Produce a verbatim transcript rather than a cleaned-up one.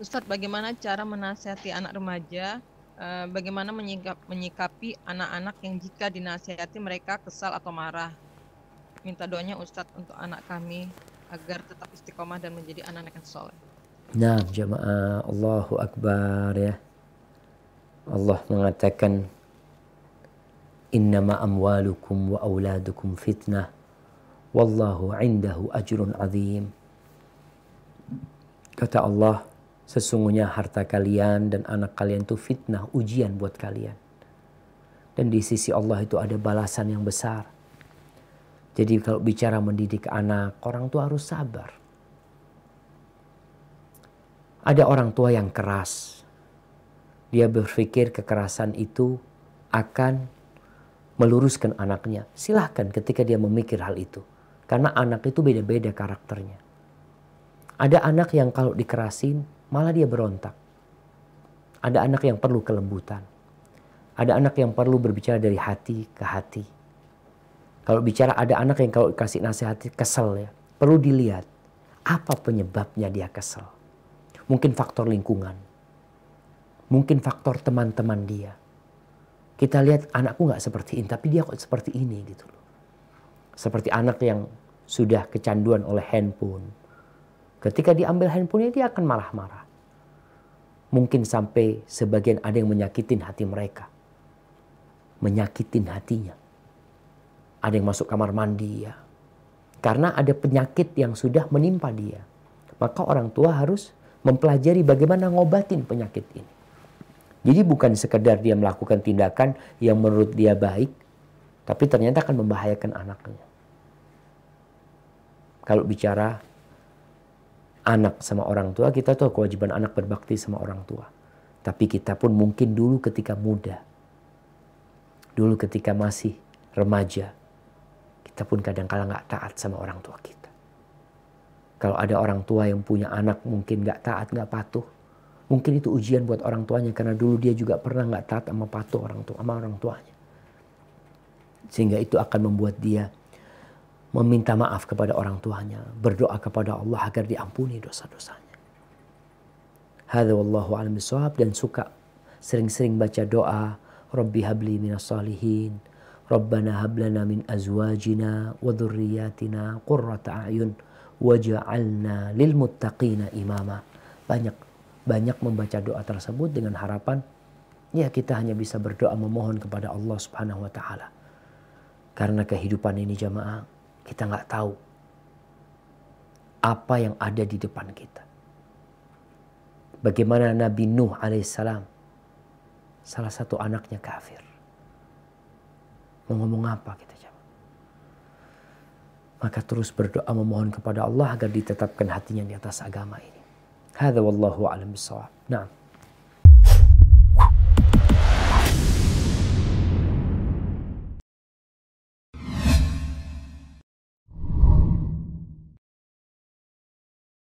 Ustadz, bagaimana cara menasihati anak remaja? Eh, bagaimana menyikap, menyikapi anak-anak yang jika dinasihati mereka kesal atau marah? Minta doanya Ustadz untuk anak kami agar tetap istiqomah dan menjadi anak-anak yang soleh. Nah, jamaah, Allahu Akbar ya. Allah mengatakan, Innama amwalukum wa auladukum fitnah, wallahu indahu ajrun azim. Kata Allah, sesungguhnya harta kalian dan anak kalian itu fitnah, ujian buat kalian. Dan di sisi Allah itu ada balasan yang besar. Jadi kalau bicara mendidik anak, orang tua harus sabar. Ada orang tua yang keras. Dia berpikir kekerasan itu akan meluruskan anaknya. Silahkan ketika dia memikir hal itu. Karena anak itu beda-beda karakternya. Ada anak yang kalau dikerasin malah dia berontak. Ada anak yang perlu kelembutan. Ada anak yang perlu berbicara dari hati ke hati. Kalau bicara ada anak yang kalau kasih nasihat kesel ya. Perlu dilihat apa penyebabnya dia kesel. Mungkin faktor lingkungan. Mungkin faktor teman-teman dia. Kita lihat anakku nggak seperti ini, tapi dia kok seperti ini gitu loh. Seperti anak yang sudah kecanduan oleh handphone. Ketika diambil handphonenya dia akan marah-marah. Mungkin sampai sebagian ada yang menyakitin hati mereka. Menyakitin hatinya. Ada yang masuk kamar mandi ya. Karena ada penyakit yang sudah menimpa dia. Maka orang tua harus mempelajari bagaimana ngobatin penyakit ini. Jadi bukan sekedar dia melakukan tindakan yang menurut dia baik, tapi ternyata akan membahayakan anaknya. Kalau bicara anak sama orang tua, kita tahu kewajiban anak berbakti sama orang tua. Tapi kita pun mungkin dulu ketika muda, dulu ketika masih remaja, kita pun kadang-kala nggak taat sama orang tua kita. Kalau ada orang tua yang punya anak mungkin nggak taat, nggak patuh, mungkin itu ujian buat orang tuanya karena dulu dia juga pernah nggak taat sama patuh orang tua, sama orang tuanya. Sehingga itu akan membuat dia meminta maaf kepada orang tuanya, berdoa kepada Allah agar diampuni dosa-dosanya. Hadza wallahu a'lam bishawab. Dan suka sering-sering baca doa, Rabbi habli minas salihin, Rabbana hablana min azwajina wa dhurriyyatina qurrata a'yun waj'alna lil muttaqina imama. Banyak banyak membaca doa tersebut dengan harapan ya kita hanya bisa berdoa memohon kepada Allah Subhanahu wa taala. Karena kehidupan ini jamaah, kita nggak tahu apa yang ada di depan kita. Bagaimana Nabi Nuh alaihissalam, salah satu anaknya kafir. Mau ngomong apa kita jamaah? Maka terus berdoa memohon kepada Allah agar ditetapkan hatinya di atas agama ini. Hadza wallahu a'lam bishawab. Nah.